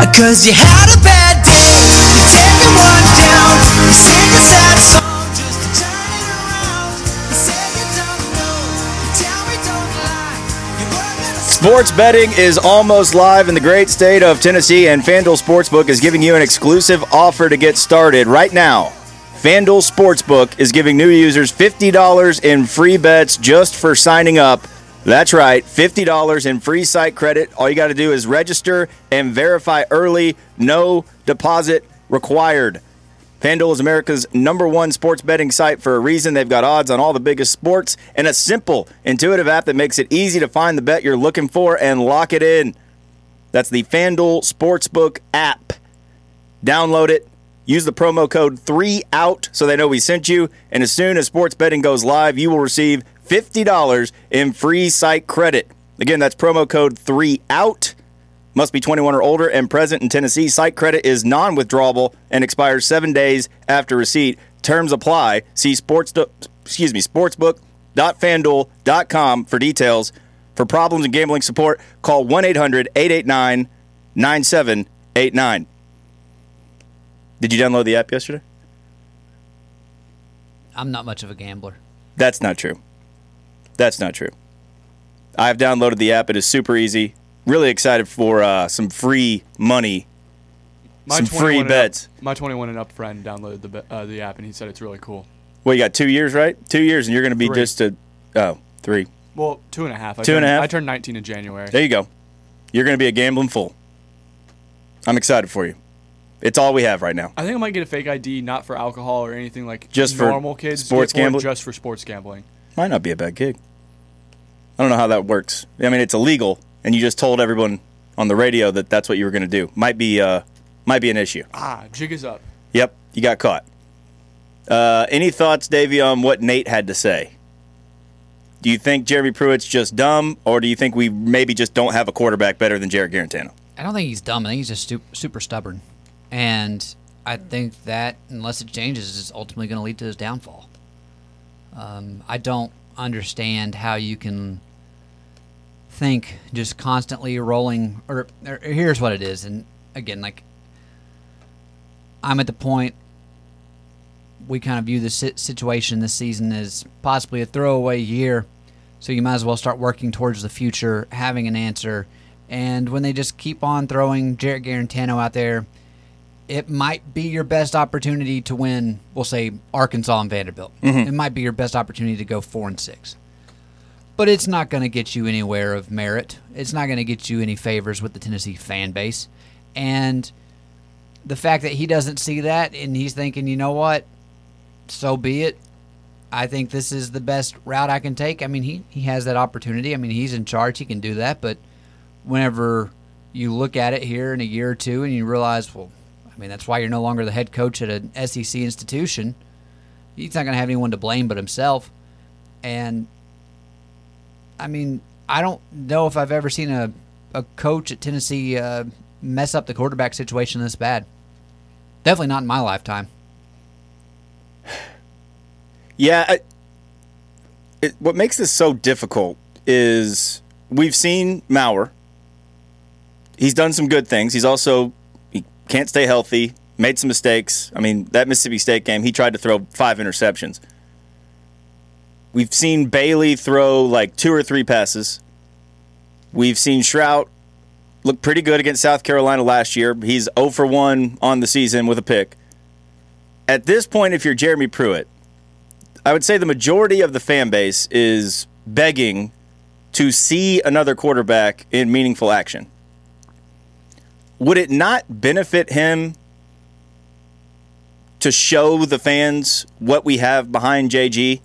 Cause you had a bad day, you're taking one down, you sing a sad song just to turn it around. You say you don't know, you tell me don't lie, you're working. Sports betting is almost live in the great state of Tennessee, and FanDuel Sportsbook is giving you an exclusive offer to get started right now. FanDuel Sportsbook is giving new users $50 in free bets just for signing up. That's right, $50 in free site credit. All you got to do is register and verify early. No deposit required. FanDuel is America's #1 sports betting site for a reason. They've got odds on all the biggest sports and a simple, intuitive app that makes it easy to find the bet you're looking for and lock it in. That's the FanDuel Sportsbook app. Download it. Use the promo code 3OUT so they know we sent you. And as soon as sports betting goes live, you will receive $50 in free site credit. Again, that's promo code 3OUT. Must be 21 or older and present in Tennessee. Site credit is non-withdrawable and expires 7 days after receipt. Terms apply. See sportsbook.fanduel.com for details. For problems and gambling support, call 1-800-889-9789. Did you download the app yesterday? I'm not much of a gambler. That's not true. That's not true. I've downloaded the app. It is super easy. Really excited for some free money, some free bets. My 21 and up friend downloaded the app, and he said it's really cool. Well, you got 2 years, right? 2 years, and you're going to be 3. just a – 3. Well, 2.5. 2.5? I turned 19 in January. There you go. You're going to be a gambling fool. I'm excited for you. It's all we have right now. I think I might get a fake ID, not for alcohol or anything like just for normal kids. Sports gambling? Just for sports gambling. Might not be a bad gig. I don't know how that works. I mean, it's illegal, and you just told everyone on the radio that that's what you were going to do. Might be an issue. Jig is up. Yep, you got caught. Any thoughts, Davey, on what Nate had to say? Do you think Jeremy Pruitt's just dumb, or do you think we maybe just don't have a quarterback better than Jarrett Garantano? I don't think he's dumb. I think he's just super stubborn. And I think that, unless it changes, is ultimately going to lead to his downfall. I don't understand how you can think just constantly rolling. Or here's what it is. And again, like, I'm at the point we kind of view the situation this season as possibly a throwaway year. So you might as well start working towards the future, having an answer. And when they just keep on throwing Jarrett Garantano out there, it might be your best opportunity to win, we'll say, Arkansas and Vanderbilt. Mm-hmm. It might be your best opportunity to go 4-6. But it's not going to get you anywhere of merit. It's not going to get you any favors with the Tennessee fan base. And the fact that he doesn't see that and he's thinking, you know what, so be it. I think this is the best route I can take. I mean, he has that opportunity. I mean, he's in charge. He can do that. But whenever you look at it here in a year or two and you realize, well, I mean, that's why you're no longer the head coach at an SEC institution. He's not going to have anyone to blame but himself. And, I mean, I don't know if I've ever seen a coach at Tennessee mess up the quarterback situation this bad. Definitely not in my lifetime. Yeah. What makes this so difficult is we've seen Maurer. He's done some good things. He can't stay healthy, made some mistakes. I mean, that Mississippi State game, he tried to throw 5 interceptions. We've seen Bailey throw like 2 or 3 passes. We've seen Shrout look pretty good against South Carolina last year. He's 0 for 1 on the season with a pick. At this point, if you're Jeremy Pruitt, I would say the majority of the fan base is begging to see another quarterback in meaningful action. Would it not benefit him to show the fans what we have behind JG?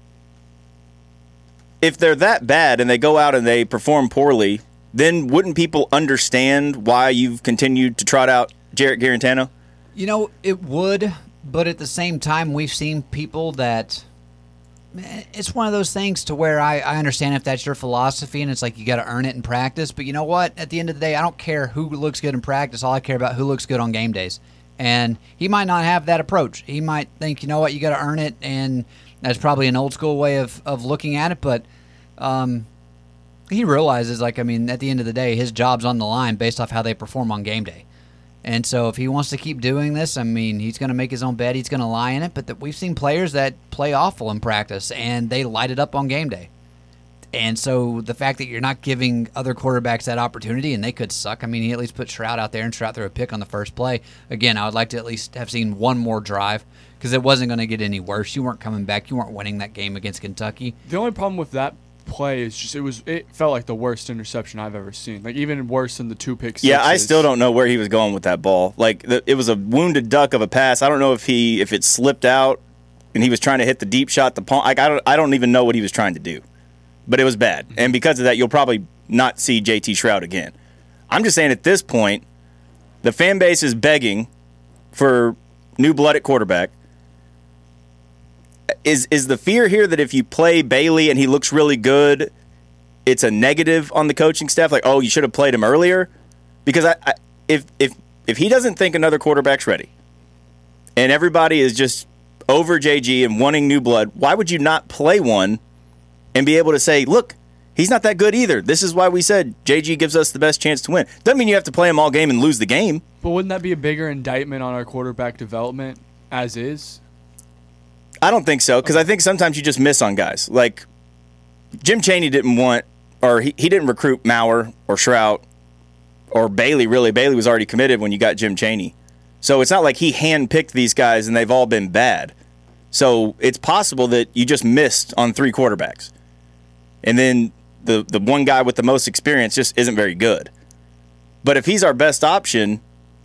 If they're that bad and they go out and they perform poorly, then wouldn't people understand why you've continued to trot out Jarrett Garantano? You know, it would, but at the same time, we've seen people that it's one of those things to where I understand if that's your philosophy and it's like you got to earn it in practice. But you know what? At the end of the day, I don't care who looks good in practice. All I care about who looks good on game days. And he might not have that approach. He might think, you know what, you got to earn it. And that's probably an old school way of looking at it. But he realizes, like, I mean, at the end of the day, his job's on the line based off how they perform on game day. And so if he wants to keep doing this, I mean, he's going to make his own bed. He's going to lie in it. But we've seen players that play awful in practice, and they light it up on game day. And so the fact that you're not giving other quarterbacks that opportunity, and they could suck. I mean, he at least put Stroud out there, and Stroud threw a pick on the first play. Again, I would like to at least have seen one more drive because it wasn't going to get any worse. You weren't coming back. You weren't winning that game against Kentucky. The only problem with that play is just it felt like the worst interception I've ever seen. Like even worse than the 2 pick sixes. Yeah, I still don't know where he was going with that ball. Like it was a wounded duck of a pass. I don't know if it slipped out and he was trying to hit the deep shot. Like I don't even know what he was trying to do. But it was bad. And because of that, you'll probably not see JT Shroud again. I'm just saying at this point, the fan base is begging for new blood at quarterback. Is the fear here that if you play Bailey and he looks really good, it's a negative on the coaching staff? Like, oh, you should have played him earlier? Because if he doesn't think another quarterback's ready and everybody is just over JG and wanting new blood, why would you not play one and be able to say, look, he's not that good either. This is why we said JG gives us the best chance to win. Doesn't mean you have to play him all game and lose the game. But wouldn't that be a bigger indictment on our quarterback development as is? I don't think so, because I think sometimes you just miss on guys. Like, Jim Chaney didn't want, or he didn't recruit Maurer or Shroud or Bailey, really. Bailey was already committed when you got Jim Chaney. So it's not like he handpicked these guys and they've all been bad. So it's possible that you just missed on 3 quarterbacks. And then the one guy with the most experience just isn't very good. But if he's our best option,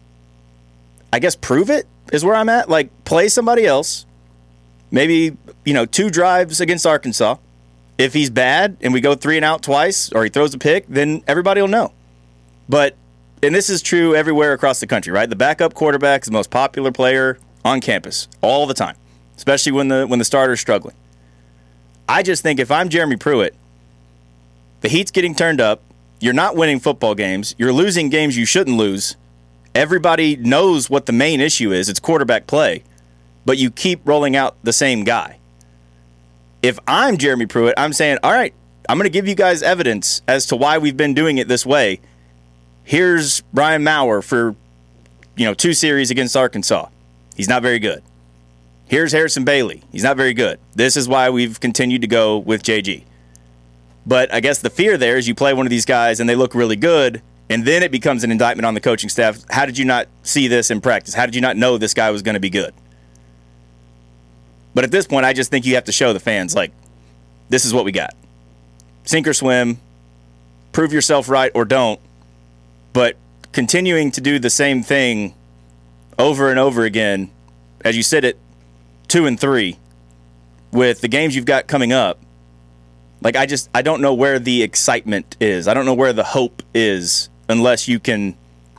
I guess prove it is where I'm at. Like, play somebody else. Maybe, 2 drives against Arkansas. If he's bad and we go 3 and out twice or he throws a pick, then everybody will know. But, and this is true everywhere across the country, right? The backup quarterback is the most popular player on campus all the time, especially when the starter's struggling. I just think if I'm Jeremy Pruitt, the heat's getting turned up, you're not winning football games, you're losing games you shouldn't lose, everybody knows what the main issue is, it's quarterback play, but you keep rolling out the same guy. If I'm Jeremy Pruitt, I'm saying, all right, I'm going to give you guys evidence as to why we've been doing it this way. Here's Brian Maurer for, 2 series against Arkansas. He's not very good. Here's Harrison Bailey. He's not very good. This is why we've continued to go with JG. But I guess the fear there is you play one of these guys and they look really good, and then it becomes an indictment on the coaching staff. How did you not see this in practice? How did you not know this guy was going to be good? But at this point, I just think you have to show the fans, like, this is what we got. Sink or swim. Prove yourself right or don't. But continuing to do the same thing over and over again, as you sit at 2-3, with the games you've got coming up, like, I don't know where the excitement is. I don't know where the hope is unless you can,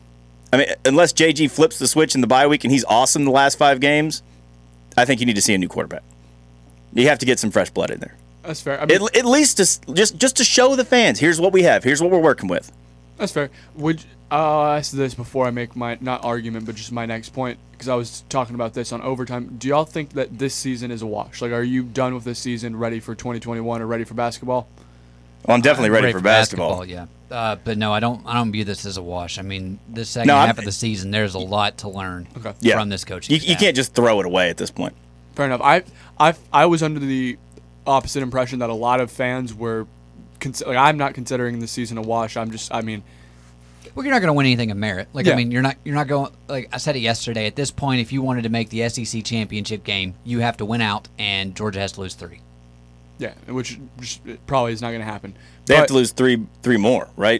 unless JG flips the switch in the bye week and he's awesome the last 5 games, I think you need to see a new quarterback. You have to get some fresh blood in there. That's fair. At least just to show the fans, here's what we have. Here's what we're working with. That's fair. I'll ask this before I make my, not argument, but just my next point, because I was talking about this on Overtime. Do y'all think that this season is a wash? Like, are you done with this season, ready for 2021, or ready for basketball? Well, I'm definitely ready for basketball. Yeah. But no, I don't view this as a wash. I mean, the second half of the season, there's a lot to learn from this coaching staff. You can't just throw it away at this point. Fair enough. I was under the opposite impression that a lot of fans were I'm not considering this season a wash. Well, you're not going to win anything of merit. You're not going. Like I said it yesterday. At this point, if you wanted to make the SEC championship game, you have to win out, and Georgia has to lose 3. Yeah, which probably is not going to happen. They have to lose three more, right?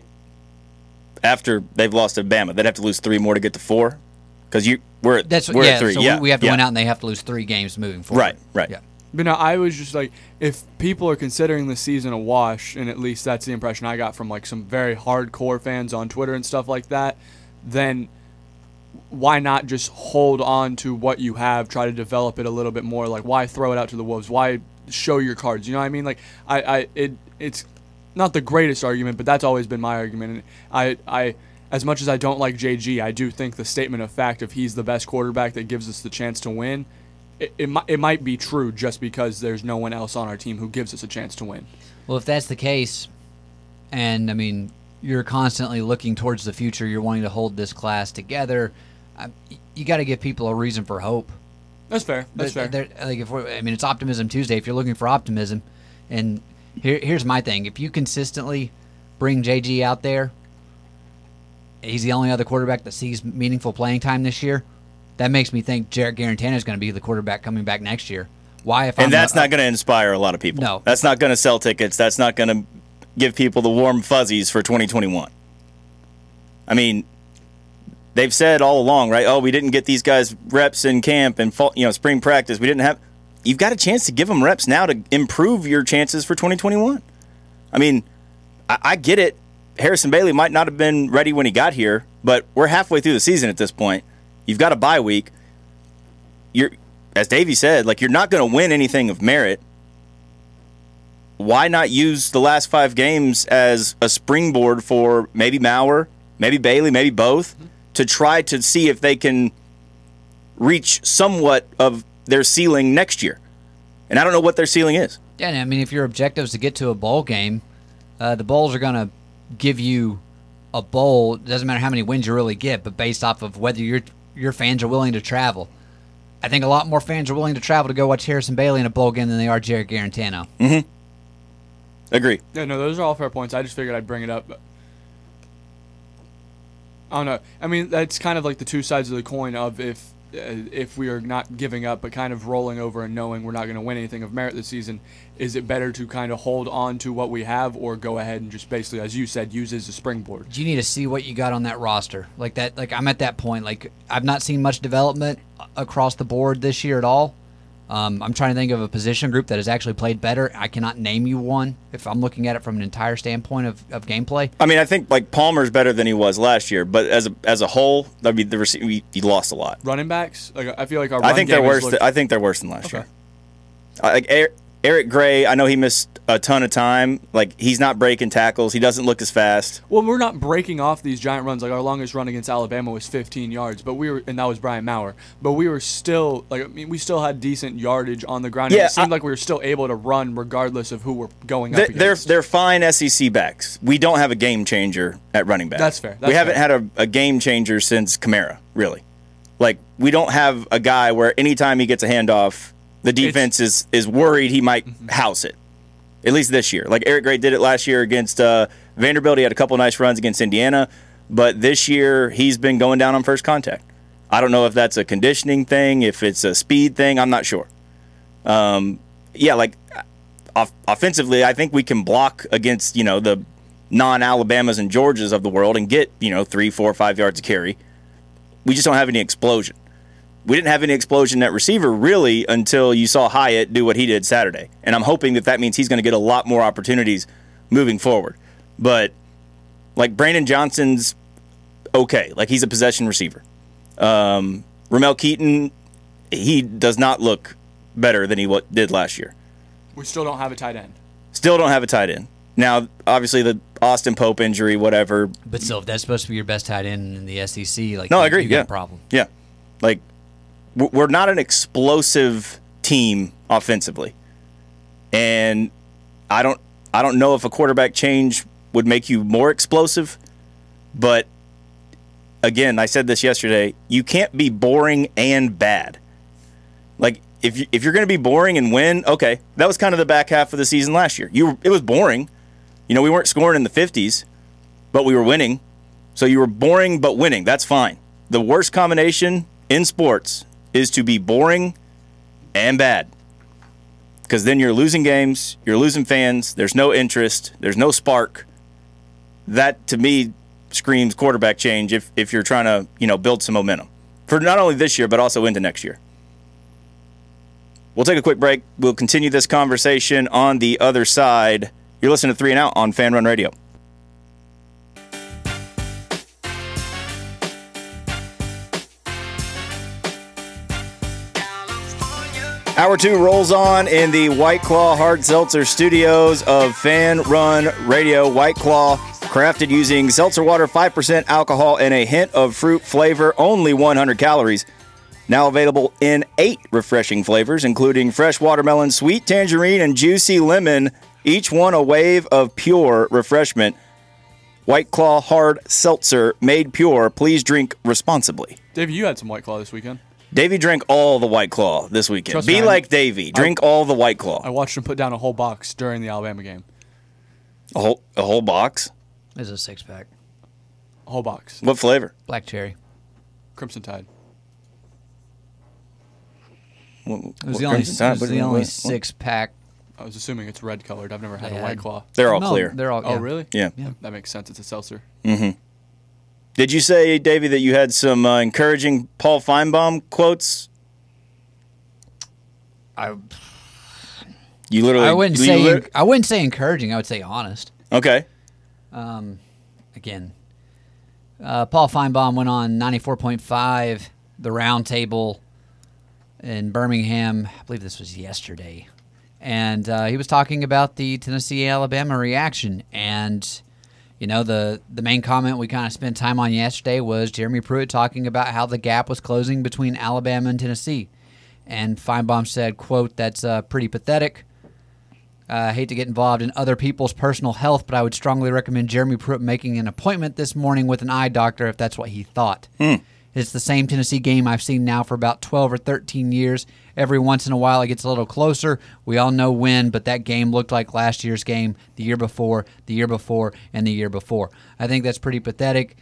After they've lost to Bama, they'd have to lose 3 more to get to 4. Because we're at 3. So we have to win out, and they have to lose 3 games moving forward. Right. Yeah. But no, I was just like, if people are considering the season a wash, and at least that's the impression I got from like some very hardcore fans on Twitter and stuff like that, then why not just hold on to what you have, try to develop it a little bit more? Like, why throw it out to the wolves? Why show your cards? You know what I mean? Like, it's not the greatest argument, but that's always been my argument. And I as much as I don't like JG, I do think the statement of fact if he's the best quarterback that gives us the chance to win, it might be true just because there's no one else on our team who gives us a chance to win. Well, if that's the case, and you're constantly looking towards the future, you're wanting to hold this class together, You got to give people a reason for hope. That's fair. That's fair. Like it's Optimism Tuesday. If you're looking for optimism, and here's my thing: if you consistently bring JG out there, he's the only other quarterback that sees meaningful playing time this year. That makes me think Jarrett Garantano is going to be the quarterback coming back next year. Why? And that's not going to inspire a lot of people. No, that's not going to sell tickets. That's not going to give people the warm fuzzies for 2021. I mean, they've said all along, right? Oh, we didn't get these guys reps in camp and spring practice. We didn't have. You've got a chance to give them reps now to improve your chances for 2021. I mean, I get it. Harrison Bailey might not have been ready when he got here, but we're halfway through the season at this point. You've got a bye week. As Davey said, like, you're not going to win anything of merit. Why not use the last 5 games as a springboard for maybe Maurer, maybe Bailey, maybe both, to try to see if they can reach somewhat of their ceiling next year? And I don't know what their ceiling is. Yeah, I mean, if your objective is to get to a bowl game, the bowls are going to give you a bowl. It doesn't matter how many wins you really get, but based off of whether your fans are willing to travel. I think a lot more fans are willing to travel to go watch Harrison Bailey in a bowl game than they are Jarrett Garantano. Mm-hmm. Agree. Yeah, no, those are all fair points. I just figured I'd bring it up. I don't know. I mean, that's kind of like the two sides of the coin of if we are not giving up but kind of rolling over and knowing we're not going to win anything of merit this season, is it better to kind of hold on to what we have or go ahead and just basically, as you said, use it as a springboard? You need to see what you got on that roster. Like I'm at that point. Like, I've not seen much development across the board this year at all. I'm trying to think of a position group that has actually played better. I cannot name you one if I'm looking at it from an entire standpoint of gameplay. I mean, I think like Palmer's better than he was last year, but as a whole, I mean, he lost a lot. Running backs, like I feel like I think they're worse. I think they're worse than last year. Like Eric Gray, I know he missed a ton of time. Like, he's not breaking tackles. He doesn't look as fast. Well, we're not breaking off these giant runs. Like, our longest run against Alabama was 15 yards, and that was Brian Maurer. But we were still, we still had decent yardage on the ground. Yeah, and it seemed like we were still able to run regardless of who we're going up against. They're fine SEC backs. We don't have a game changer at running back. That's fair. We haven't had a game changer since Kamara, really. Like, we don't have a guy where anytime he gets a handoff, the defense is worried he might house it, at least this year. Like, Eric Gray did it last year against Vanderbilt. He had a couple nice runs against Indiana. But this year, he's been going down on first contact. I don't know if that's a conditioning thing, if it's a speed thing. I'm not sure. Offensively, I think we can block against, the non-Alabamas and Georgias of the world and get, 3, 4, 5 yards of carry. We just don't have any explosion. We didn't have any explosion at receiver, really, until you saw Hyatt do what he did Saturday. And I'm hoping that means he's going to get a lot more opportunities moving forward. But, like, Brandon Johnson's okay. Like, he's a possession receiver. Ramel Keaton, he does not look better than he did last year. We still don't have a tight end. Still don't have a tight end. Now, obviously, the Austin Pope injury, whatever. But still, if that's supposed to be your best tight end in the SEC, no, I agree. You got a problem. Yeah. Like, we're not an explosive team offensively. And I don't know if a quarterback change would make you more explosive, but again, I said this yesterday, you can't be boring and bad. Like, if you're going to be boring and win, okay, that was kind of the back half of the season last year. It was boring. We weren't scoring in the 50s, but we were winning. So you were boring but winning. That's fine. The worst combination in sports is to be boring and bad. Because then you're losing games, you're losing fans, there's no interest, there's no spark. That, to me, screams quarterback change if you're trying to, build some momentum. For not only this year, but also into next year. We'll take a quick break. We'll continue this conversation on the other side. You're listening to 3 and Out on Fan Run Radio. Hour 2 rolls on in the White Claw Hard Seltzer studios of Fan Run Radio. White Claw, crafted using seltzer water, 5% alcohol, and a hint of fruit flavor, only 100 calories. Now available in 8 refreshing flavors, including fresh watermelon, sweet tangerine, and juicy lemon, each one a wave of pure refreshment. White Claw Hard Seltzer made pure. Please drink responsibly. Davey, you had some White Claw this weekend. Davey drank all the White Claw this weekend. Trust Be me, like Davey. Drink all the White Claw. I watched him put down a whole box during the Alabama game. A whole box? This is a 6-pack. A whole box. What flavor? Black cherry. Crimson Tide. It was the only, What? 6-pack. I was assuming it's red colored. I've never had They a had- White Claw. They're all No, clear. They're all. Oh, yeah. really? Yeah. That makes sense. It's a seltzer. Did you say, Davey, that you had some encouraging Paul Feinbaum quotes? You literally. I wouldn't you say. lit- I wouldn't say encouraging. I would say honest. Okay. Again, Paul Feinbaum went on 94.5, the round table in Birmingham. I believe this was yesterday. And he was talking about the Tennessee-Alabama reaction. And, you know, the main comment we kind of spent time on yesterday was Jeremy Pruitt talking about how the gap was closing between Alabama and Tennessee. And Feinbaum said, quote, "That's pretty pathetic. I hate to get involved in other people's personal health, but I would strongly recommend Jeremy Pruitt making an appointment this morning with an eye doctor if that's what he thought." It's the same Tennessee game I've seen now for about 12 or 13 years. Every once in a while it gets a little closer. We all know when, but that game looked like last year's game, the year before, the year before, and the year before. I think that's pretty pathetic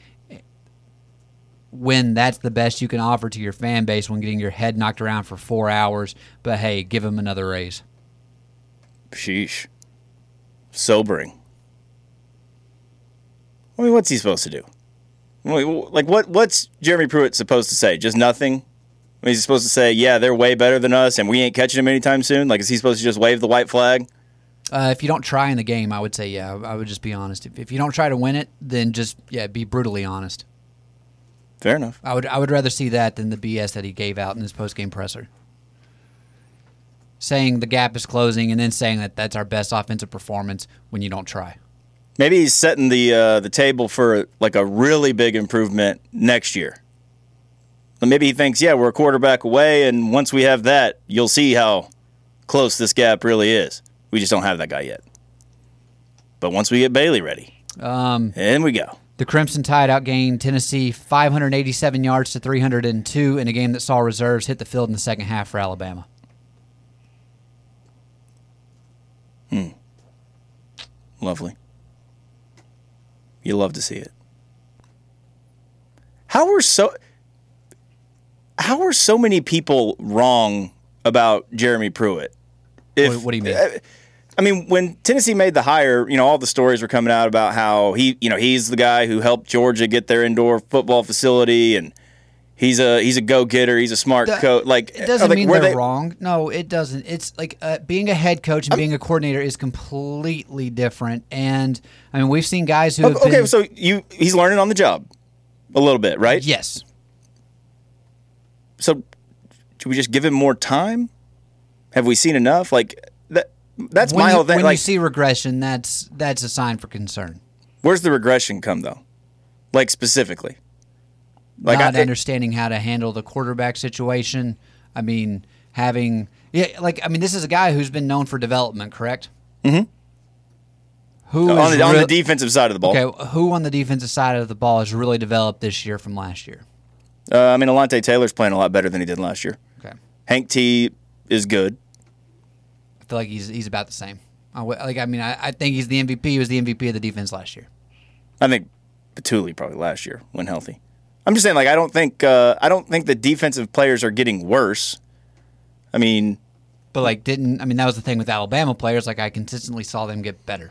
when that's the best you can offer to your fan base when getting your head knocked around for 4 hours. But, hey, give him another raise. Sheesh. Sobering. I mean, what's he supposed to do? Like, what's Jeremy Pruitt supposed to say? Just nothing? I mean, he's supposed to say, yeah, they're way better than us, and we ain't catching them anytime soon? Like, is he supposed to just wave the white flag? If you don't try in the game, I would say, yeah, I would just be honest. If you don't try to win it, then just, yeah, be brutally honest. Fair enough. I would rather see that than the BS that he gave out in his post-game presser. Saying the gap is closing and then saying that that's our best offensive performance when you don't try. Maybe he's setting the table for like a really big improvement next year. But maybe he thinks, yeah, we're a quarterback away, and once we have that, you'll see how close this gap really is. We just don't have that guy yet. But once we get Bailey ready, in we go. The Crimson Tide outgained Tennessee 587 yards to 302 in a game that saw reserves hit the field in the second half for Alabama. Lovely. You love to see it. How are so many people wrong about Jeremy Pruitt? What do you mean? I mean, when Tennessee made the hire, you know, all the stories were coming out about how he's the guy who helped Georgia get their indoor football facility, and he's a go-getter. He's a smart coach. Like, it doesn't mean they're wrong. No, it doesn't. It's like being a head coach and being a coordinator is completely different. And I mean, we've seen guys who have been, so he's learning on the job a little bit, right? Yes. So, should we just give him more time? Have we seen enough? Like that. That's my whole thing. When like, you see regression, that's a sign for concern. Where's the regression come though? Like specifically, Like not understanding how to handle the quarterback situation. I mean, this is a guy who's been known for development, correct? Mm-hmm. On the defensive side of the ball. Okay, who on the defensive side of the ball has really developed this year from last year? Alontae Taylor's playing a lot better than he did last year. Okay. Hank T is good. I feel like he's about the same. I think he's the MVP. He was the MVP of the defense last year. I think Batuli probably last year when healthy. I'm just saying, like, I don't think the defensive players are getting worse. I mean, but that was the thing with Alabama players. Like, I consistently saw them get better.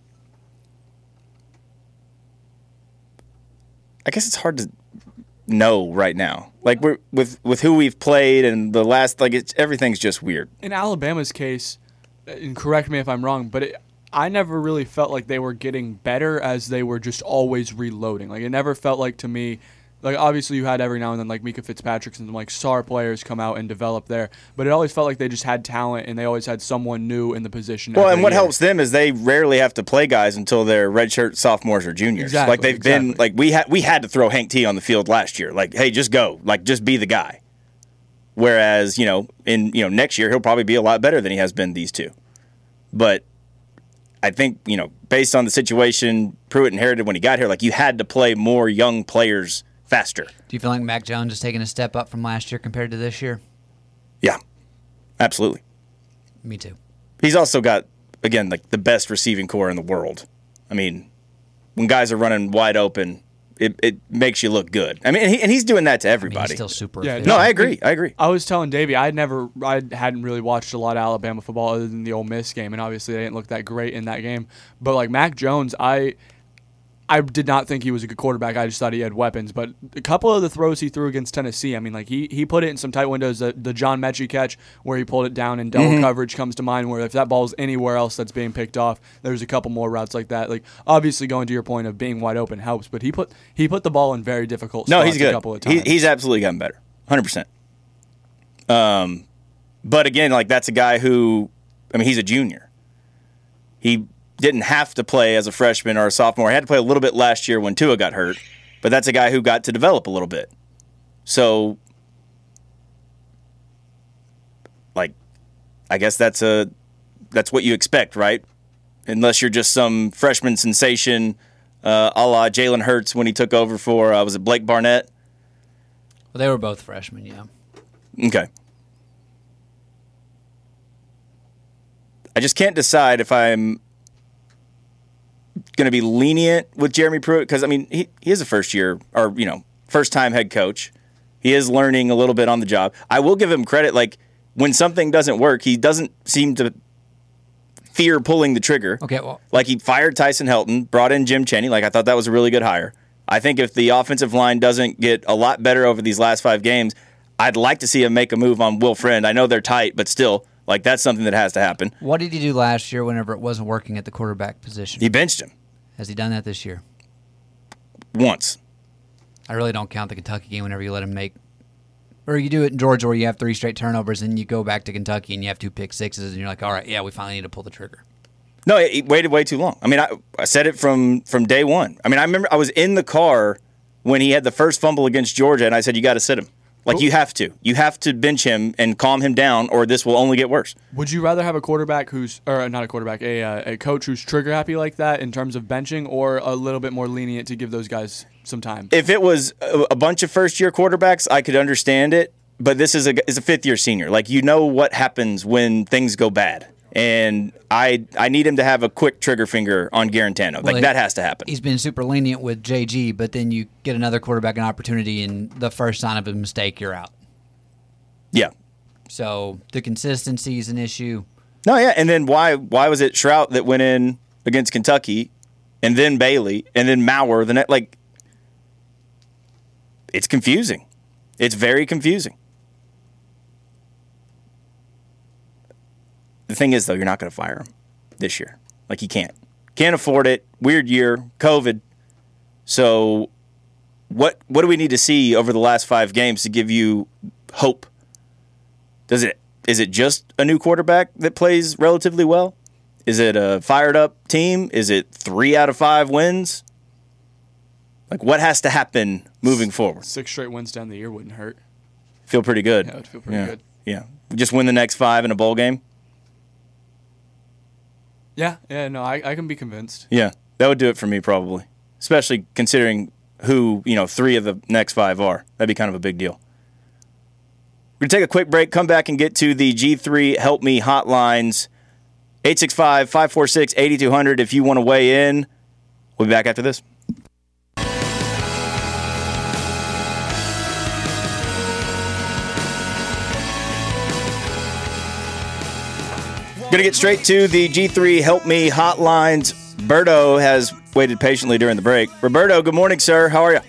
I guess it's hard to know right now. Like, we're with who we've played and the last, like, everything's just weird. In Alabama's case, and correct me if I'm wrong, but I never really felt like they were getting better as they were just always reloading. Like, it never felt like to me, like, obviously you had every now and then like Mika Fitzpatrick and like star players come out and develop there, but it always felt like they just had talent and they always had someone new in the position. Well, and what helps them is they rarely have to play guys until they're redshirt sophomores or juniors. Exactly, like they've been like we had to throw Hank T on the field last year. Like, hey, just go, like just be the guy. Whereas next year he'll probably be a lot better than he has been these two. But I think, based on the situation Pruitt inherited when he got here, like, you had to play more young players faster. Do you feel like Mac Jones is taking a step up from last year compared to this year? Yeah, absolutely. Me too. He's also got, again, like the best receiving core in the world. I mean, when guys are running wide open, it makes you look good. I mean, and he's doing that to everybody. He's still super Yeah, efficient. No, I agree. I was telling Davey I hadn't really watched a lot of Alabama football other than the Ole Miss game, and obviously they didn't look that great in that game. But like Mac Jones, I did not think he was a good quarterback. I just thought he had weapons. But a couple of the throws he threw against Tennessee, I mean, like he put it in some tight windows. The John Mechie catch where he pulled it down in double coverage comes to mind, where if that ball's anywhere else that's being picked off, there's a couple more routes like that. Like, obviously going to your point of being wide open helps, but he put the ball in very difficult spots he's good. a couple of times. He's absolutely gotten better, 100%. But again, like, that's a guy who, I mean, he's a junior. He didn't have to play as a freshman or a sophomore. He had to play a little bit last year when Tua got hurt, but that's a guy who got to develop a little bit. So, like, I guess that's what you expect, right? Unless you're just some freshman sensation, a la Jalen Hurts when he took over for, was it Blake Barnett? Well, they were both freshmen, yeah. Okay. I just can't decide if I'm going to be lenient with Jeremy Pruitt because, I mean, he is a first-time head coach. He is learning a little bit on the job. I will give him credit. Like, when something doesn't work, he doesn't seem to fear pulling the trigger. Okay, well, Like, he fired Tyson Helton, brought in Jim Cheney. Like, I thought that was a really good hire. I think if the offensive line doesn't get a lot better over these last 5 games, I'd like to see him make a move on Will Friend. I know they're tight, but still, like, that's something that has to happen. what did he do last year whenever it wasn't working at the quarterback position? He benched him Has he done that this year? once. I really don't count the Kentucky game whenever you let him make, or you do it in Georgia where you have 3 straight turnovers and you go back to Kentucky and you have 2 pick sixes and you're like, all right, yeah, we finally need to pull the trigger. No, he waited way too long. I mean, I said it from day one. I mean, I remember I was in the car when he had the first fumble against Georgia, and I said, you got to sit him. Like, you have to. You have to bench him and calm him down, or this will only get worse. Would you rather have a quarterback a coach who's trigger happy like that in terms of benching, or a little bit more lenient to give those guys some time? If it was a bunch of first-year quarterbacks, I could understand it, but this is a fifth-year senior. Like, you know what happens when things go bad. And I need him to have a quick trigger finger on Garantano. Well, that has to happen. He's been super lenient with JG, but then you get another quarterback an opportunity, and the first sign of a mistake, you're out. Yeah. So the consistency is an issue. No, yeah. And then why was it Shrout that went in against Kentucky, and then Bailey, and then Maurer? Like, it's confusing. It's very confusing. The thing is, though, you're not going to fire him this year. Like, you can't. Can't afford it. Weird year. COVID. So what do we need to see over the last 5 games to give you hope? Is it just a new quarterback that plays relatively well? Is it a fired-up team? Is it 3 out of 5 wins? Like, what has to happen moving forward? 6 straight wins down the year wouldn't hurt. Feel pretty good. Yeah, it would feel pretty good. Yeah. Just win the next 5 in a bowl game? Yeah, no, I can be convinced. Yeah, that would do it for me probably, especially considering who 3 of the next 5 are. That'd be kind of a big deal. We're going to take a quick break, come back and get to the G3 Help Me hotlines, 865-546-8200 if you want to weigh in. We'll be back after this. Going to get straight to the G3 Help Me hotlines. Berto has waited patiently during the break. Roberto, good morning, sir. How are you?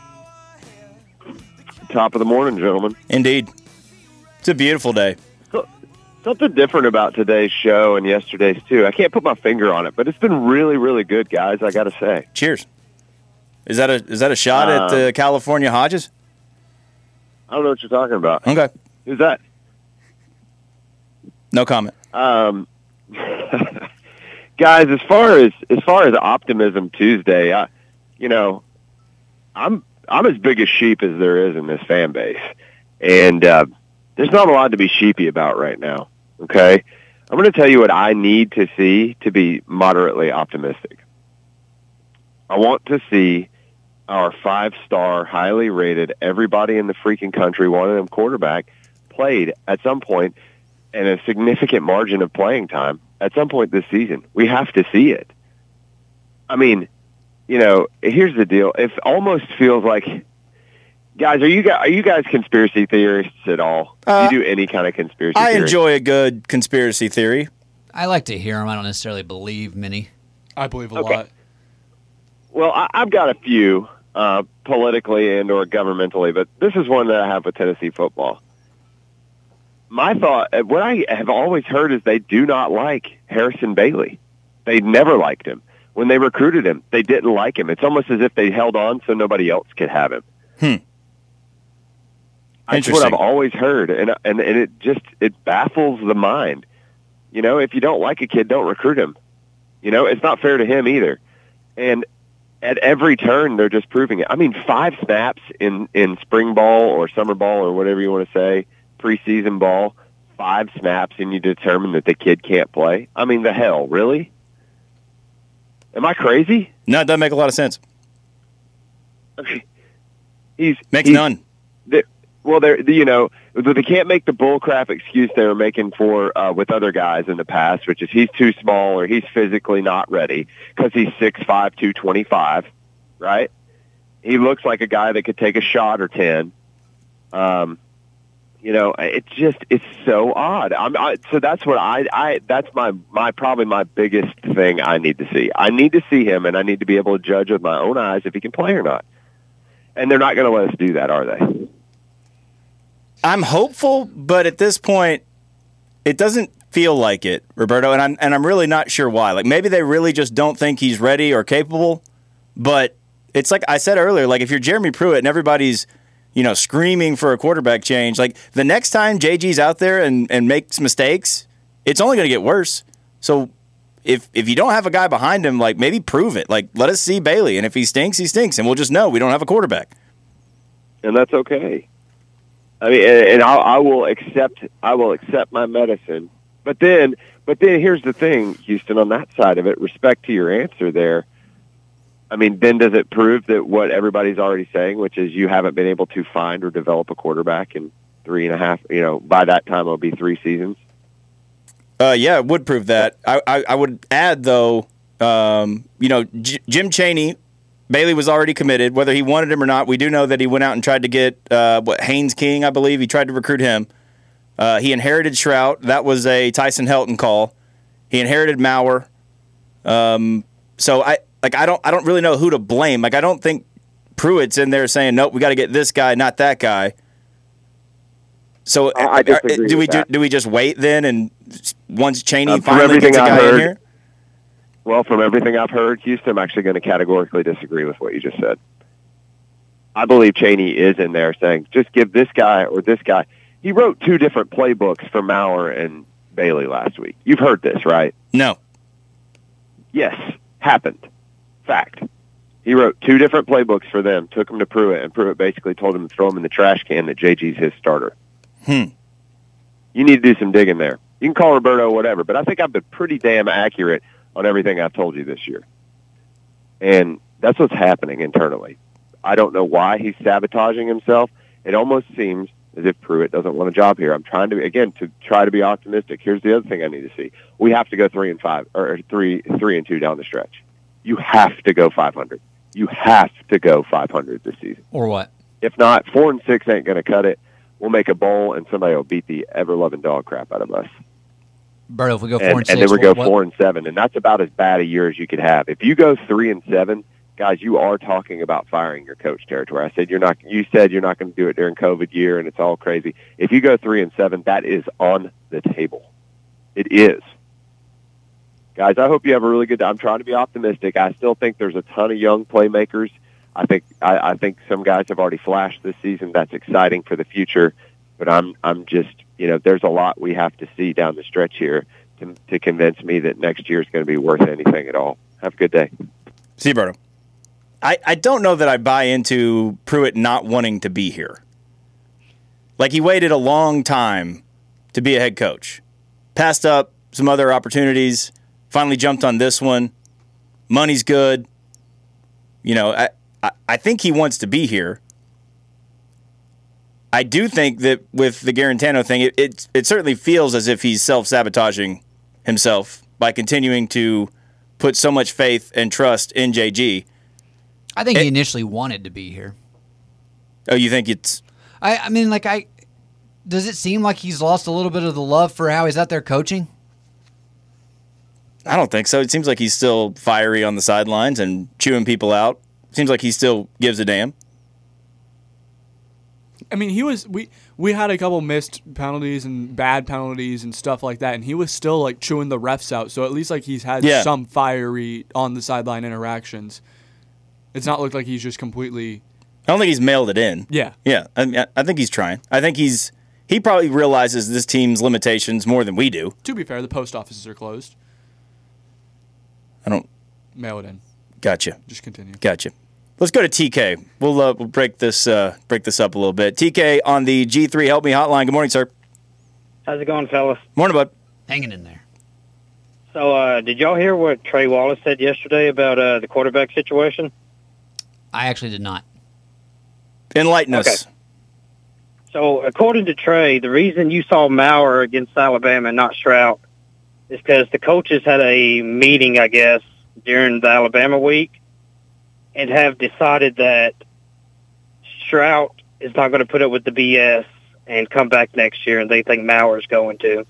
Top of the morning, gentlemen. Indeed. It's a beautiful day. Something different about today's show and yesterday's, too. I can't put my finger on it, but it's been really, really good, guys, I got to say. Cheers. Is that a shot at California Hodges? I don't know what you're talking about. Okay. Who's that? No comment. Guys, as far as Optimism Tuesday, I'm as big a sheep as there is in this fan base, and there's not a lot to be sheepy about right now. Okay, I'm going to tell you what I need to see to be moderately optimistic. I want to see our 5-star, highly rated, everybody in the freaking country wanted him quarterback played at some point and a significant margin of playing time at some point this season. We have to see it. I mean, here's the deal. It almost feels like, guys, are you guys conspiracy theorists at all? Do you do any kind of conspiracy theory? I enjoy a good conspiracy theory. I like to hear them. I don't necessarily believe many. I believe a lot. Well, I've got a few politically and or governmentally, but this is one that I have with Tennessee football. My thought, what I have always heard is they do not like Harrison Bailey. They never liked him. When they recruited him, they didn't like him. It's almost as if they held on so nobody else could have him. That's what I've always heard, and it baffles the mind. If you don't like a kid, don't recruit him. It's not fair to him either. And at every turn, they're just proving it. I mean, 5 snaps in spring ball or summer ball or whatever you want to say, preseason ball, 5 snaps, and you determine that the kid can't play. I mean, the hell, really? Am I crazy? No, it doesn't make a lot of sense. Makes none. Well, they can't make the bullcrap excuse they were making for with other guys in the past, which is he's too small or he's physically not ready because he's 6'5", 225, right? He looks like a guy that could take a shot or 10. It's so odd. So that's what that's my probably my biggest thing I need to see. I need to see him, and I need to be able to judge with my own eyes if he can play or not. And they're not going to let us do that, are they? I'm hopeful, but at this point, it doesn't feel like it, Roberto, and I'm really not sure why. Like, maybe they really just don't think he's ready or capable, but it's like I said earlier, like if you're Jeremy Pruitt and everybody's, screaming for a quarterback change, like the next time JG's out there and makes mistakes, it's only going to get worse. So if you don't have a guy behind him, like maybe prove it. Like let us see Bailey, and if he stinks, he stinks, and we'll just know we don't have a quarterback. And that's okay. I mean, and I will accept my medicine. But then here's the thing, Houston, on that side of it, respect to your answer there. I mean, then does it prove that what everybody's already saying, which is you haven't been able to find or develop a quarterback in 3.5, by that time it'll be 3 seasons? Yeah, it would prove that. I would add, though, Jim Chaney, Bailey was already committed. Whether he wanted him or not, we do know that he went out and tried to get, Haynes King, I believe. He tried to recruit him. He inherited Shrout. That was a Tyson Helton call. He inherited Maurer. So I don't really know who to blame. Like, I don't think Pruitt's in there saying, nope, we got to get this guy, not that guy. So I disagree do with we just wait then, and once Chaney from finally gets a everything I've guy in heard, here? Well, from everything I've heard, Houston, I'm actually going to categorically disagree with what you just said. I believe Chaney is in there saying, just give this guy or this guy. He wrote 2 different playbooks for Maurer and Bailey last week. You've heard this, right? No. Yes, happened. Fact. He wrote 2 different playbooks for them, took them to Pruitt, and Pruitt basically told him to throw them in the trash can that JG's his starter. You need to do some digging there. You can call Roberto whatever, but I think I've been pretty damn accurate on everything I've told you this year. And that's what's happening internally. I don't know why he's sabotaging himself. It almost seems as if Pruitt doesn't want a job here. I'm trying to try to be optimistic. Here's the other thing I need to see. We have to go 3-5 or 3-2 down the stretch. You have to go 500. You have to go 500 this season. Or what? If not, 4-6 ain't going to cut it. We'll make a bowl, and somebody will beat the ever-loving dog crap out of us. Berto, if we go 4-6, and then we go 4-7, and that's about as bad a year as you could have. If you go 3-7, guys, you are talking about firing your coach territory. I said you're not. You said you're not going to do it during COVID year, and it's all crazy. If you go 3-7, that is on the table. It is. Guys, I hope you have a really good day. I'm trying to be optimistic. I still think there's a ton of young playmakers. I think some guys have already flashed this season. That's exciting for the future. But I'm just, there's a lot we have to see down the stretch here to convince me that next year is going to be worth anything at all. Have a good day. See you, Berto. I don't know that I buy into Pruitt not wanting to be here. Like, he waited a long time to be a head coach. Passed up some other opportunities. Finally jumped on this one. Money's good. I think he wants to be here. I do think that with the Garantano thing, it certainly feels as if he's self-sabotaging himself by continuing to put so much faith and trust in JG. I think he initially wanted to be here. Oh, you think it's... I mean, does it seem like he's lost a little bit of the love for how he's out there coaching? I don't think so. It seems like he's still fiery on the sidelines and chewing people out. Seems like he still gives a damn. I mean, we had a couple missed penalties and bad penalties and stuff like that, and he was still like chewing the refs out. So at least like he's had some fiery on the sideline interactions. It's not looked like he's just completely. I don't think he's mailed it in. Yeah. I think he's trying. I think he probably realizes this team's limitations more than we do. To be fair, the post offices are closed. I don't mail it in. Gotcha. Just continue. Gotcha. Let's go to TK. We'll break this up a little bit. TK on the G3 Help Me hotline. Good morning, sir. How's it going, fellas? Morning, bud. Hanging in there. So, did y'all hear what Trey Wallace said yesterday about the quarterback situation? I actually did not. Enlighten us. Okay. So, according to Trey, the reason you saw Maurer against Alabama and not Stroud is because the coaches had a meeting, I guess, during the Alabama week and have decided that Stroud is not going to put up with the BS and come back next year, and they think Maurer's going to.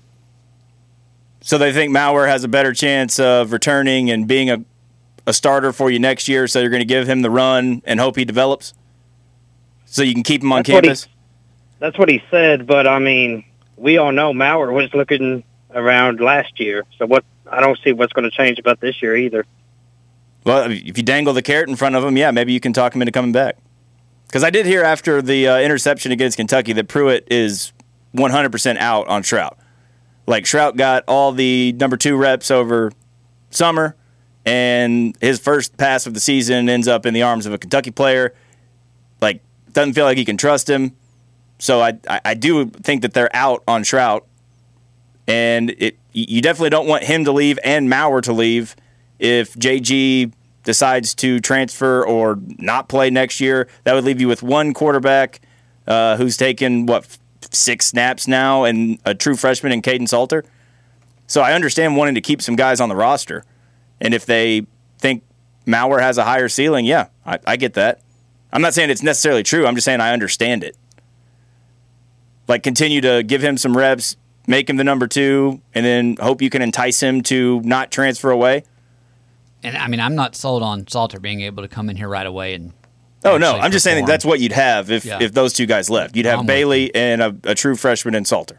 So they think Maurer has a better chance of returning and being a starter for you next year, so you're going to give him the run and hope he develops? So you can keep him on campus? That's what he said, but, I mean, we all know Maurer was looking around last year, so I don't see what's going to change about this year either. Well, if you dangle the carrot in front of him, yeah, maybe you can talk him into coming back. Because I did hear after the interception against Kentucky that Pruitt is 100% out on Stroud. Like, Stroud got all the number 2 reps over summer, and his first pass of the season ends up in the arms of a Kentucky player. Like, doesn't feel like he can trust him. So I do think that they're out on Stroud. And you definitely don't want him to leave and Maurer to leave if JG decides to transfer or not play next year. That would leave you with one quarterback who's taken, 6 snaps now, and a true freshman in Caden Salter. So I understand wanting to keep some guys on the roster. And if they think Maurer has a higher ceiling, yeah, I get that. I'm not saying it's necessarily true. I'm just saying I understand it. Like, continue to give him some reps, make him the number 2, and then hope you can entice him to not transfer away. And, I mean, I'm not sold on Salter being able to come in here right away and Oh, no, I'm just saying that's what you'd have if those two guys left. You'd have Bailey and a true freshman in Salter.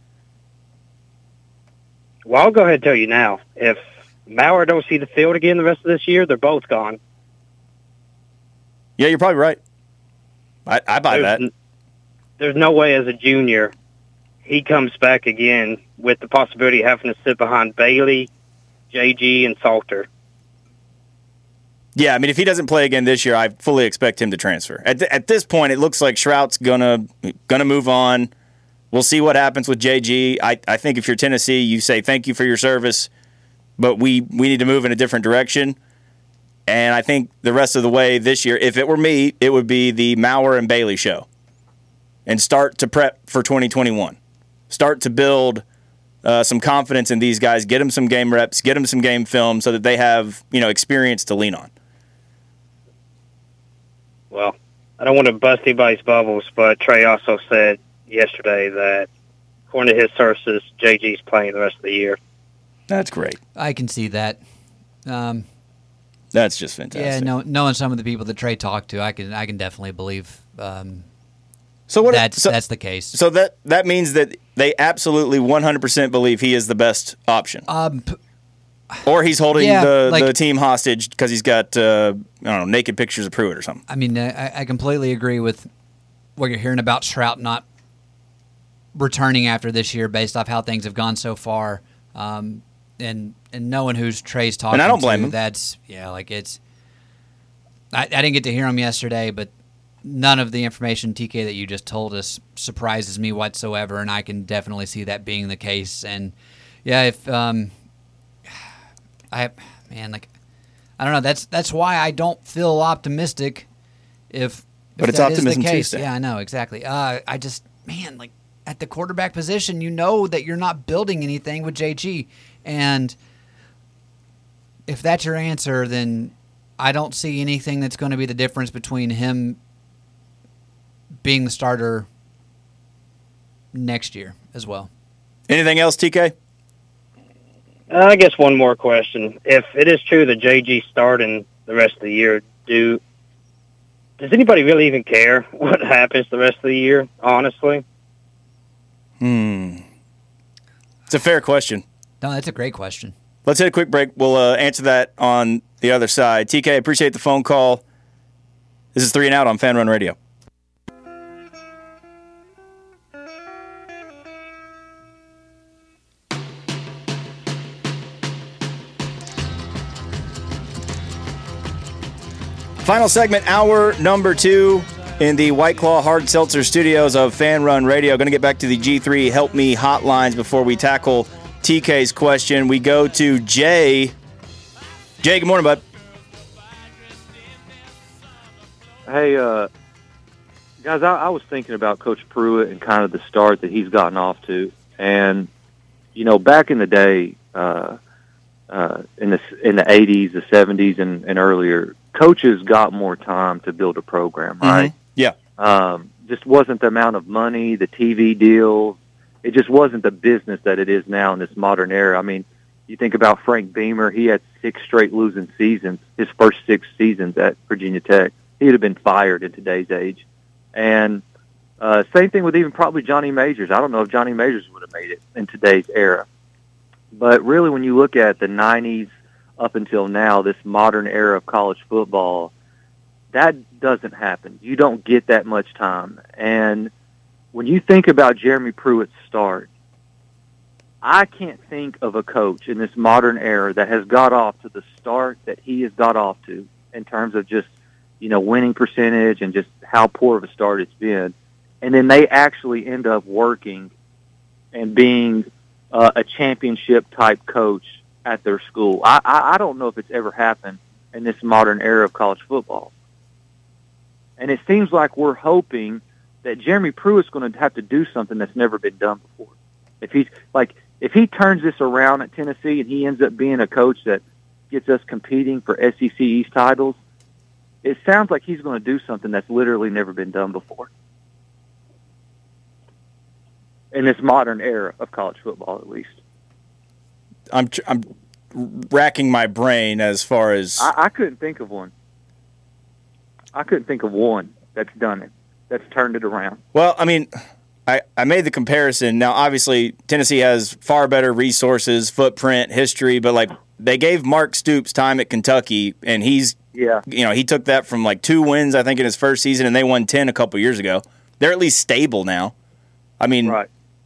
Well, I'll go ahead and tell you now. If Maurer don't see the field again the rest of this year, they're both gone. Yeah, you're probably right. I buy that. There's no way as a junior he comes back again with the possibility of having to sit behind Bailey, JG, and Salter. Yeah, I mean, if he doesn't play again this year, I fully expect him to transfer. At this point, it looks like Stroud's gonna move on. We'll see what happens with JG. I think if you're Tennessee, you say thank you for your service, but we need to move in a different direction. And I think the rest of the way this year, if it were me, it would be the Maurer and Bailey show. And start to prep for 2021. Start to build some confidence in these guys. Get them some game reps. Get them some game film so that they have experience to lean on. Well, I don't want to bust anybody's bubbles, but Trey also said yesterday that, according to his sources, JG's playing the rest of the year. That's great. I can see that. That's just fantastic. Yeah, knowing some of the people that Trey talked to, I can definitely believe so that's the case. So that means that they absolutely 100% believe he is the best option. Or he's holding the team hostage because he's got naked pictures of Pruitt or something. I mean, I completely agree with what you're hearing about Stroud not returning after this year based off how things have gone so far. And knowing who's Trey's talking to. And I don't blame him. That's, I didn't get to hear him yesterday, but none of the information, TK, that you just told us surprises me whatsoever, and I can definitely see that being the case. And, Yeah, if I don't know. That's why I don't feel optimistic. But it's that is the Optimism case. Tuesday. Yeah, I know exactly. I just like at the quarterback position, you know that you're not building anything with JG, and if that's your answer, then I don't see anything that's going to be the difference between him being the starter next year as well. Anything else, TK? I guess one more question. If it is true that JG's starting the rest of the year, does anybody really even care what happens the rest of the year, honestly? It's a fair question. No, that's a great question. Let's hit a quick break. We'll answer that on the other side. TK, appreciate the phone call. This is 3 and Out on Fan Run Radio. Final segment, hour number 2 in the White Claw Hard Seltzer studios of Fan Run Radio. Going to get back to the G3 Help Me hotlines before we tackle TK's question. We go to Jay. Jay, good morning, bud. Hey, guys, I was thinking about Coach Pruitt and kind of the start that he's gotten off to. And, you know, back in the day, in the 80s, the 70s, and earlier, coaches got more time to build a program, right? Mm-hmm. Yeah. Just wasn't the amount of money, the TV deals. It just wasn't the business that it is now in this modern era. I mean, you think about Frank Beamer, he had 6 straight losing seasons, his first 6 seasons at Virginia Tech. He would have been fired in today's age. And same thing with even probably Johnny Majors. I don't know if Johnny Majors would have made it in today's era. But really, when you look at the 90s up until now, this modern era of college football, that doesn't happen. You don't get that much time. And when you think about Jeremy Pruitt's start, I can't think of a coach in this modern era that has got off to the start that he has got off to in terms of just, you know, winning percentage and just how poor of a start it's been. And then they actually end up working and being a championship-type coach at their school. I don't know if it's ever happened in this modern era of college football. And it seems like we're hoping that Jeremy Pruitt's going to have to do something that's never been done before. If he turns this around at Tennessee and he ends up being a coach that gets us competing for SEC East titles, it sounds like he's going to do something that's literally never been done before in this modern era of college football, at least. I'm racking my brain as far as... I couldn't think of one. I couldn't think of one that's done it, that's turned it around. Well, I mean, I made the comparison. Now, obviously, Tennessee has far better resources, footprint, history, but, like, they gave Mark Stoops time at Kentucky, and he's, you know, he took that from, like, 2 wins, I think, in his first season, and they won 10 a couple years ago. They're at least stable now. I mean, right.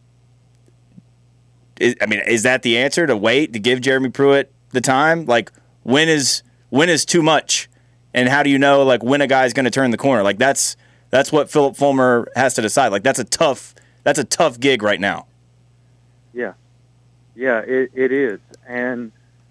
Is that the answer, to wait, to give Jeremy Pruitt the time? Like, when is too much? And how do you know, like, when a guy's going to turn the corner? Like, that's what Philip Fulmer has to decide. Like, that's a tough gig right now. Yeah, it is. And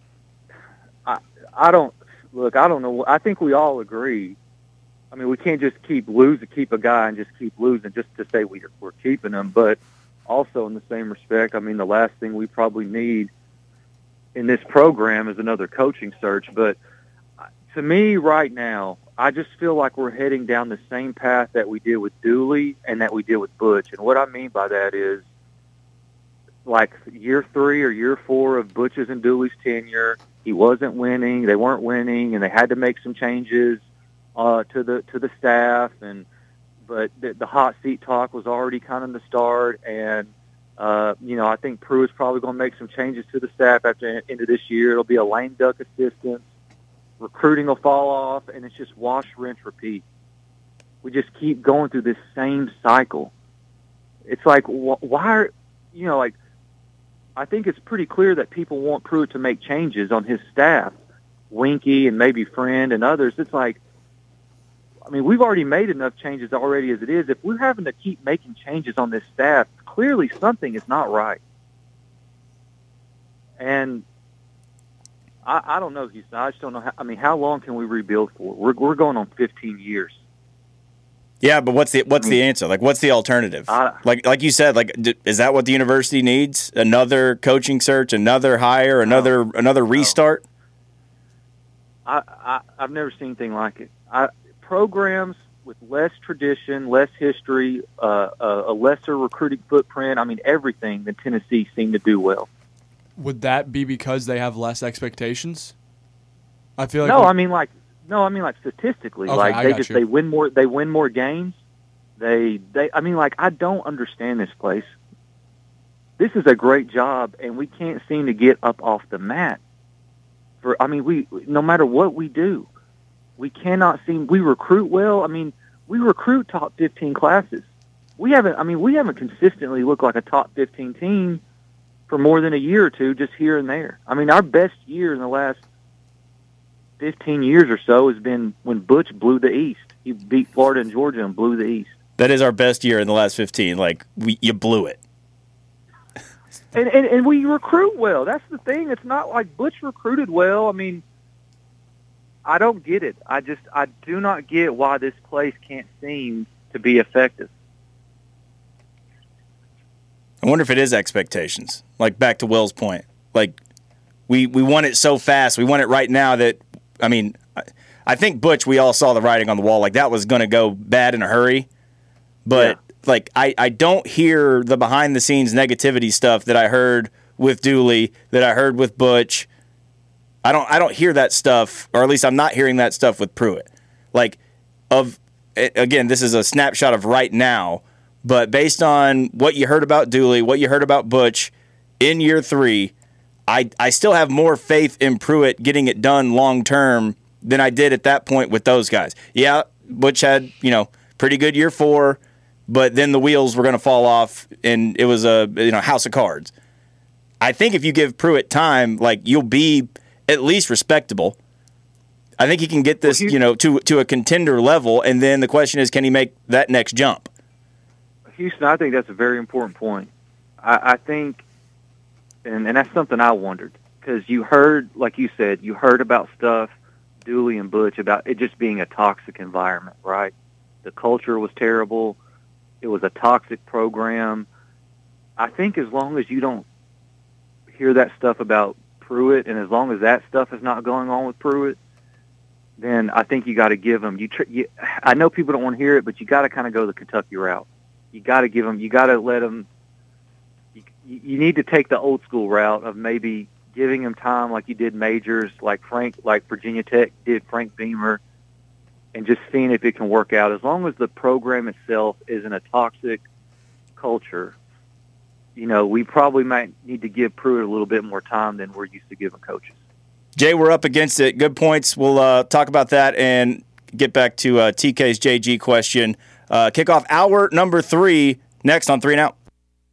I don't know. I think we all agree. I mean, we can't just keep a guy and just keep losing just to say we're keeping him. But also in the same respect, I mean, the last thing we probably need in this program is another coaching search. But to me right now, I just feel like we're heading down the same path that we did with Dooley and that we did with Butch. And what I mean by that is, like, year 3 or year 4 of Butch's and Dooley's tenure, he wasn't winning, they weren't winning, and they had to make some changes to the staff. But the hot seat talk was already kind of the start. And you know, I think Pruitt's probably going to make some changes to the staff after the end of this year. It'll be a lame duck assistant. Recruiting will fall off, and it's just wash, rinse, repeat. We just keep going through this same cycle. It's like, why are, you know, like, I think it's pretty clear that people want Pruitt to make changes on his staff, Winky and maybe Friend and others. It's like, I mean, we've already made enough changes already as it is. If we're having to keep making changes on this staff, clearly something is not right. And I don't know, Houston. I just don't know. How long can we rebuild for? We're going on 15 years. Yeah, but what's the answer? Like, what's the alternative? Like you said, is that what the university needs? Another coaching search, another hire, another restart? I've never seen anything like it. Programs with less tradition, less history, a lesser recruiting footprint. Everything that Tennessee seemed to do well. Would that be because they have less expectations? I feel like statistically, Okay, they win more games. I don't understand this place. This is a great job, and we can't seem to get up off the mat. No matter what we do, we cannot seem. We recruit well. We recruit top 15 classes. We haven't consistently looked like a top 15 team for more than a year or two, just here and there. Our best year in the last 15 years or so has been when Butch blew the East. He beat Florida and Georgia and blew the East. That is our best year in the last 15. You blew it. And we recruit well. That's the thing. It's not like Butch recruited well. I don't get it. I do not get why this place can't seem to be effective. I wonder if it is expectations. Back to Will's point. We want it so fast. We want it right now that, I think Butch, we all saw the writing on the wall. That was going to go bad in a hurry. But, I don't hear the behind-the-scenes negativity stuff that I heard with Dooley, that I heard with Butch. I don't hear that stuff, or at least I'm not hearing that stuff with Pruitt. Again, this is a snapshot of right now, but based on what you heard about Dooley, what you heard about Butch in year 3, I still have more faith in Pruitt getting it done long-term than I did at that point with those guys. Yeah, Butch had, pretty good year 4, but then the wheels were going to fall off, and it was a house of cards. I think if you give Pruitt time, you'll be at least respectable. I think he can get this, to a contender level, and then the question is, can he make that next jump? Houston, I think that's a very important point. I think, and that's something I wondered, because you heard, like you said, you heard about stuff, Dooley and Butch, about it just being a toxic environment, right? The culture was terrible. It was a toxic program. I think as long as you don't hear that stuff about Pruitt, and as long as that stuff is not going on with Pruitt, then I think you got to give him. I know people don't want to hear it, but you got to kind of go the Kentucky route. You got to give him. You got to let him. You need to take the old school route of maybe giving him time, like you did majors, like Virginia Tech did Frank Beamer, and just seeing if it can work out. As long as the program itself isn't a toxic culture, we probably might need to give Pruitt a little bit more time than we're used to giving coaches. Jay, we're up against it. Good points. We'll talk about that and get back to TK's JG question. Kick off hour number 3 next on 3 and Out.